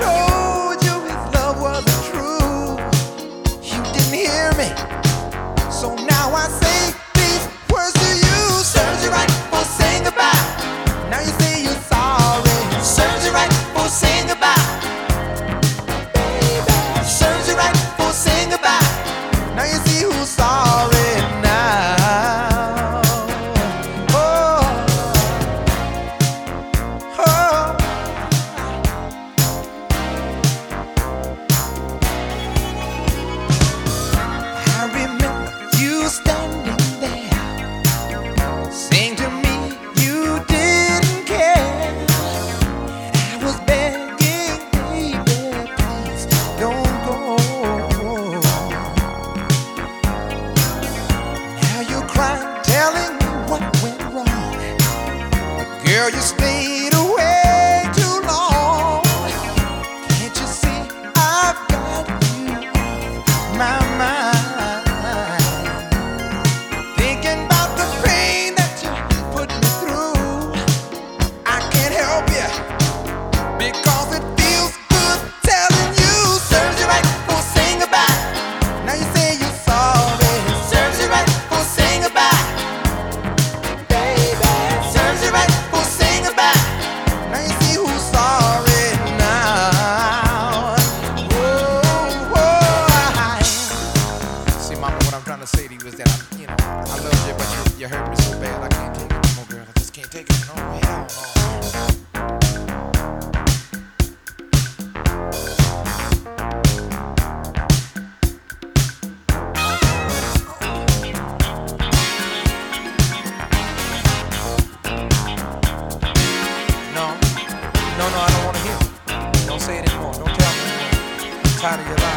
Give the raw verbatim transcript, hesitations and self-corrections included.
told you his love wasn't true. You didn't hear me. So now I say these words to you. Serves you right for saying goodbye. Now you say you're sorry. Serves you right for saying goodbye. Baby, serves you right for saying goodbye. Now you see who's sorry now. Oh, oh. I remember you standing there, saying to me you didn't care. And I was begging, baby, please don't go. Now you're crying, telling me what went wrong. But girl, you stayed away too long. Can't you see I've got you off my mind? Thinking about the pain that you put me through, I can't help you because it feels good telling you. Serves you right for saying goodbye. Now you say you're sorry. Serves you right for saying goodbye. Baby, serves you right for saying goodbye. Now you see who's sorry now. Oh, oh, I see, mama, what I'm trying to say to you is that I, you know, I love you, but you, you hurt me so bad I can't take it no more, girl. I just can't take it no more. Hell no. No, no, no, I don't want to hear it. Don't say it anymore. Don't tell me anymore. I'm tired of your life.